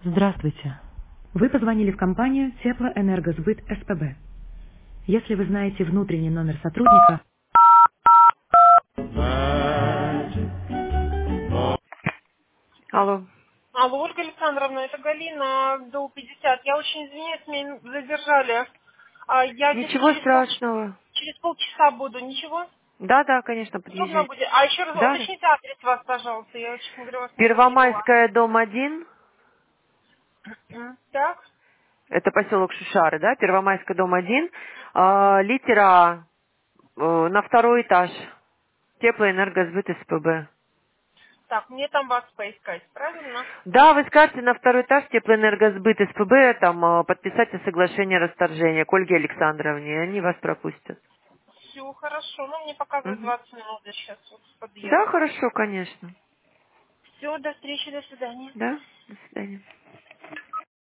Здравствуйте. Вы позвонили в компанию Теплоэнергосбыт СПБ. Если вы знаете внутренний номер сотрудника... Алло. Алло, Ольга Александровна, это Галина, до 50. Я очень извиняюсь, меня задержали. Я где-то Ничего страшного. через полчаса буду. Ничего? Да, конечно, Удобно подъезжайте. будет. А еще раз Да. уточните адрес вас, пожалуйста. Я, честно говоря, вас не поняла. Первомайская, дом 1. Так? Это поселок Шишары, да? Первомайская, дом 1. Литера А. На второй этаж. Теплоэнергосбыт СПБ. Так, мне там вас поискать, правильно? Да, вы скажете на второй этаж Теплоэнергосбыт СПБ, там подписать соглашение расторжения к Ольге Александровне, и они вас пропустят. Все, хорошо. Ну, мне показывают Мгм. 20 минут, я сейчас вот Да, подъеду. хорошо, конечно. Все, до встречи, до свидания. Да, до свидания.